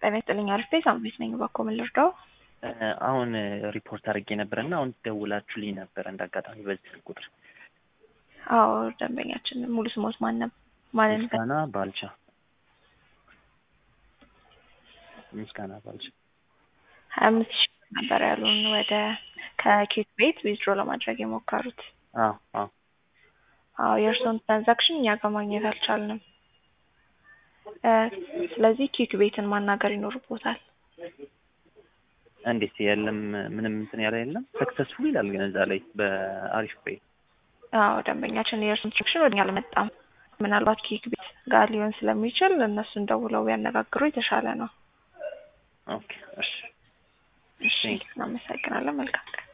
ጤና ይስጥልኝ አሪፍ ሳምንት ነኝ በኮምን ልርዳው አሁን ሪፖርት አድርጌ ነበርና አሁን ደውላችሁልኝ ነበር እንዳጋጣሚ በዚህ ስልክ ቁጥር። አዎ ደንበኛችን ሙሉ ስሞት ማን ነው? ምስጋና ባልቻ። ምስጋና ባልቻ 25,000 ነበር ያሉን ወደ ከኬክ ቤት ዊዝድሮ ለማድረግ የሞከሩት። አዎ የእርሶን ትራንዛክሽን እኛ ጋር ማግኘት አልቻልንም። ስለዚህ ኬክ ቤትን ማናገር ይኖርቦታል። እንዴት የለም ምንም እንትን ያለ የለም ሰክሰስፉል ይላል ግን እዛ ላይ በአሪፍ ፔይ። አዎ ደንበኛችን የእርሶን ትራንዛክሽን ወደኛ አልመጣም። ምናልባት ኬክ ቤት ጋር ሊሆን ስለሚችል እነሱን ደውለው ቢያነጋግሩ የተሻለ ነው። ኦኬ እሺ እናመሰግናለን። መልካም